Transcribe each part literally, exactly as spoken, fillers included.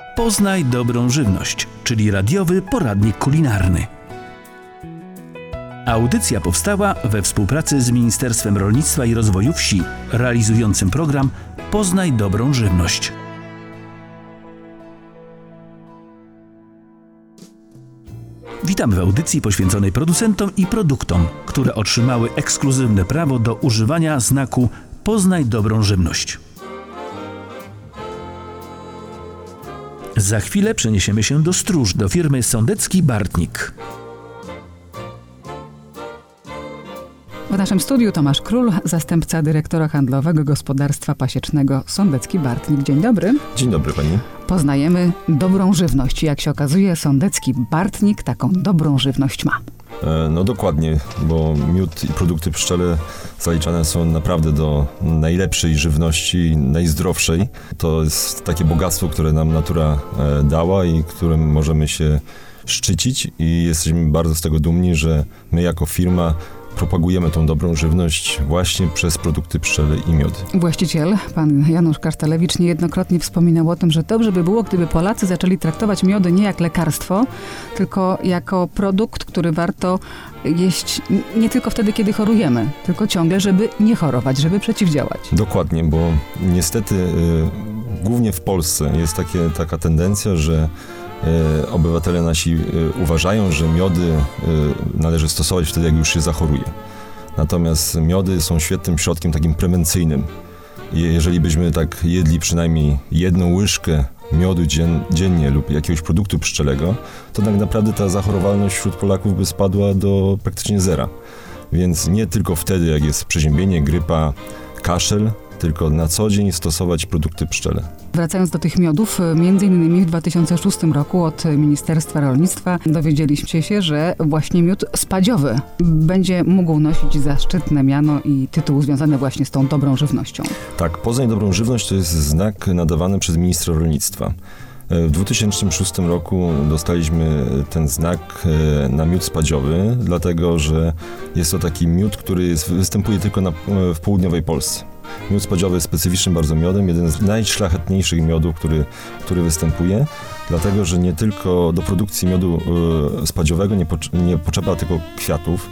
Poznaj dobrą żywność, czyli radiowy poradnik kulinarny. Audycja powstała we współpracy z Ministerstwem Rolnictwa i Rozwoju Wsi, realizującym program Poznaj dobrą żywność. Witamy w audycji poświęconej producentom i produktom, które otrzymały ekskluzywne prawo do używania znaku Poznaj dobrą żywność. Za chwilę przeniesiemy się do Stróż, do firmy Sądecki Bartnik. W naszym studiu Tomasz Król, zastępca dyrektora handlowego gospodarstwa pasiecznego Sądecki Bartnik. Dzień dobry. Dzień dobry pani. Poznajemy dobrą żywność. Jak się okazuje, Sądecki Bartnik taką dobrą żywność ma. E, no dokładnie, bo miód i produkty pszczele zaliczane są naprawdę do najlepszej żywności, najzdrowszej. To jest takie bogactwo, które nam natura e, dała i którym możemy się szczycić i jesteśmy bardzo z tego dumni, że my jako firma propagujemy tą dobrą żywność właśnie przez produkty pszczele i miody. Właściciel, pan Janusz Kasztelewicz, niejednokrotnie wspominał o tym, że dobrze by było, gdyby Polacy zaczęli traktować miody nie jak lekarstwo, tylko jako produkt, który warto jeść nie tylko wtedy, kiedy chorujemy, tylko ciągle, żeby nie chorować, żeby przeciwdziałać. Dokładnie, bo niestety y, głównie w Polsce jest takie, taka tendencja, że E, obywatele nasi e, uważają, że miody e, należy stosować wtedy, jak już się zachoruje. Natomiast miody są świetnym środkiem takim prewencyjnym. I jeżeli byśmy tak jedli przynajmniej jedną łyżkę miodu dzien, dziennie lub jakiegoś produktu pszczelego, to tak naprawdę ta zachorowalność wśród Polaków by spadła do praktycznie zera. Więc nie tylko wtedy, jak jest przeziębienie, grypa, kaszel, tylko na co dzień stosować produkty pszczele. Wracając do tych miodów, między innymi w dwa tysiące szóstym roku od Ministerstwa Rolnictwa dowiedzieliśmy się, że właśnie miód spadziowy będzie mógł nosić zaszczytne miano i tytuł związany właśnie z tą dobrą żywnością. Tak, Poznań dobrą żywność to jest znak nadawany przez ministra rolnictwa. W dwa tysiące szóstym roku dostaliśmy ten znak na miód spadziowy, dlatego że jest to taki miód, który jest, występuje tylko na, w południowej Polsce. Miód spadziowy jest specyficznym bardzo miodem, jeden z najszlachetniejszych miodów, który, który występuje, dlatego że nie tylko do produkcji miodu y, spadziowego nie, po, nie potrzeba tylko kwiatów,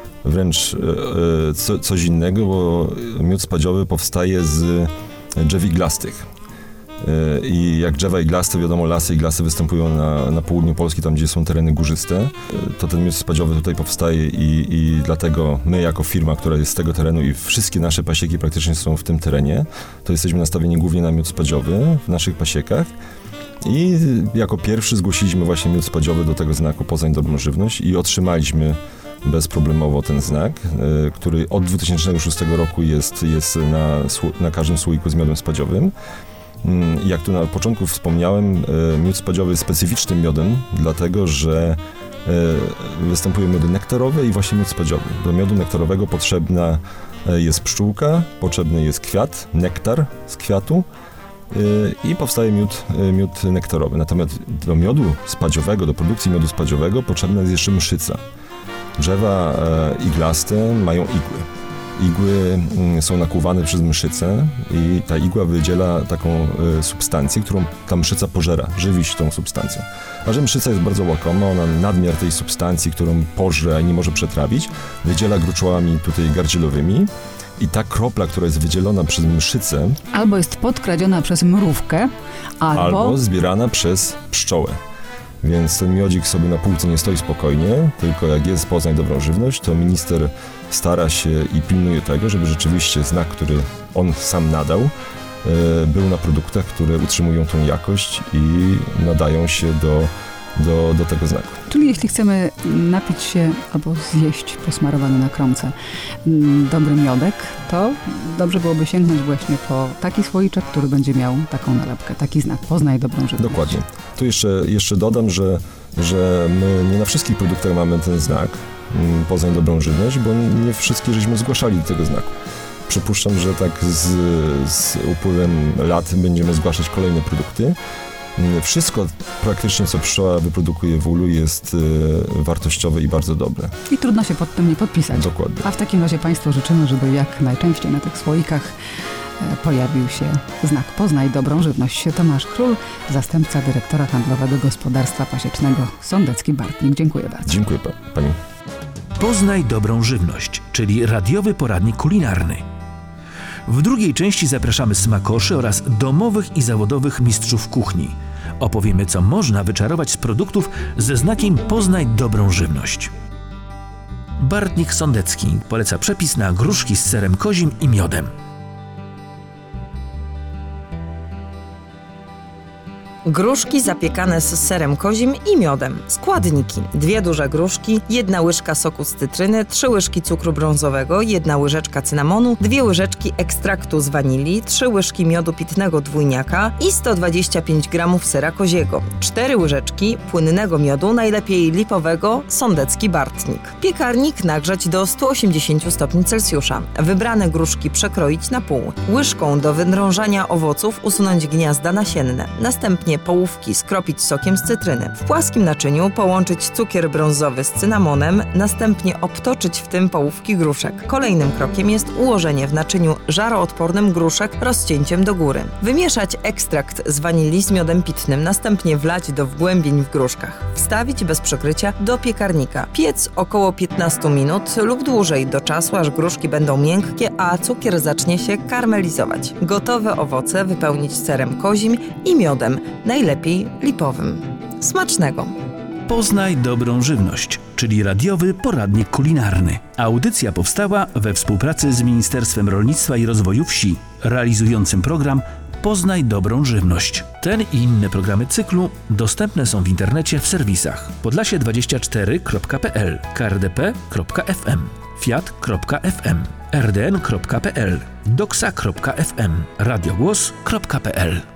wręcz y, co, coś innego, bo miód spadziowy powstaje z drzew iglastych. I jak drzewa iglaste, wiadomo, lasy iglaste występują na, na południu Polski, tam gdzie są tereny górzyste, to ten miód spadziowy tutaj powstaje i, i dlatego my jako firma, która jest z tego terenu i wszystkie nasze pasieki praktycznie są w tym terenie, to jesteśmy nastawieni głównie na miód spadziowy w naszych pasiekach. I jako pierwszy zgłosiliśmy właśnie miód spadziowy do tego znaku Poznań dobrą żywność i otrzymaliśmy bezproblemowo ten znak, który od dwa tysiące szóstego roku jest, jest na, na każdym słoiku z miodem spadziowym. Jak tu na początku wspomniałem, miód spadziowy jest specyficznym miodem, dlatego że występują miody nektarowe i właśnie miód spadziowy. Do miodu nektarowego potrzebna jest pszczółka, potrzebny jest kwiat, nektar z kwiatu i powstaje miód, miód nektarowy. Natomiast do miodu spadziowego, do produkcji miodu spadziowego potrzebna jest jeszcze mszyca. Drzewa iglaste mają igły. Igły są nakłuwane przez mszycę i ta igła wydziela taką y, substancję, którą ta mszyca pożera, żywi się tą substancją. A że mszyca jest bardzo łakoma, ona nadmiar tej substancji, którą pożre, a nie może przetrawić, wydziela gruczołami tutaj gardzielowymi i ta kropla, która jest wydzielona przez mszycę... Albo jest podkradziona przez mrówkę, albo... Albo zbierana przez pszczołę. Więc ten miodzik sobie na półce nie stoi spokojnie, tylko jak jest Poznań dobrą żywność, to minister stara się i pilnuje tego, żeby rzeczywiście znak, który on sam nadał, był na produktach, które utrzymują tą jakość i nadają się do, do, do tego znaku. Czyli jeśli chcemy napić się albo zjeść posmarowany na kromce dobry miodek, to dobrze byłoby sięgnąć właśnie po taki słoiczek, który będzie miał taką nalepkę, taki znak Poznaj dobrą żywność. Dokładnie. Tu jeszcze, jeszcze dodam, że, że my nie na wszystkich produktach mamy ten znak Poznań dobrą żywność, bo nie wszystkie żeśmy zgłaszali do tego znaku. Przypuszczam, że tak z, z upływem lat będziemy zgłaszać kolejne produkty. Wszystko praktycznie, co pszczoła wyprodukuje w ulu, jest y, wartościowe i bardzo dobre. I trudno się pod tym nie podpisać. Dokładnie. A w takim razie Państwu życzymy, żeby jak najczęściej na tych słoikach e, pojawił się znak Poznaj dobrą żywność. Tomasz Król, zastępca dyrektora handlowego gospodarstwa pasiecznego Sądecki Bartnik. Dziękuję bardzo. Dziękuję pa- pani. Poznaj dobrą żywność, czyli radiowy poradnik kulinarny. W drugiej części zapraszamy smakoszy oraz domowych i zawodowych mistrzów kuchni. Opowiemy, co można wyczarować z produktów ze znakiem Poznaj dobrą żywność. Bartnik Sądecki poleca przepis na gruszki z serem kozim i miodem. Gruszki zapiekane z serem kozim i miodem. Składniki: dwie duże gruszki, jedna łyżka soku z cytryny, trzy łyżki cukru brązowego, jedna łyżeczka cynamonu, dwie łyżeczki ekstraktu z wanilii, trzy łyżki miodu pitnego dwójniaka i sto dwadzieścia pięć gramów sera koziego, cztery łyżeczki płynnego miodu, najlepiej lipowego, Sądecki Bartnik. Piekarnik nagrzać do stu osiemdziesięciu stopni Celsjusza. Wybrane gruszki przekroić na pół. Łyżką do wydrążania owoców usunąć gniazda nasienne. Następnie połówki skropić sokiem z cytryny. W płaskim naczyniu połączyć cukier brązowy z cynamonem, następnie obtoczyć w tym połówki gruszek. Kolejnym krokiem jest ułożenie w naczyniu żaroodpornym gruszek rozcięciem do góry. Wymieszać ekstrakt z wanilii z miodem pitnym, następnie wlać do wgłębień w gruszkach. Wstawić bez przykrycia do piekarnika. Piec około piętnaście minut lub dłużej, do czasu aż gruszki będą miękkie, a cukier zacznie się karmelizować. Gotowe owoce wypełnić serem kozim i miodem, najlepiej lipowym. Smacznego! Poznaj dobrą żywność, czyli radiowy poradnik kulinarny. Audycja powstała we współpracy z Ministerstwem Rolnictwa i Rozwoju Wsi, realizującym program Poznaj dobrą żywność. Ten i inne programy cyklu dostępne są w internecie w serwisach podlasie dwadzieścia cztery kropka p l, k r d p kropka f m, fiat kropka f m, r d n kropka p l, doksa kropka f m, radiogłos kropka p l.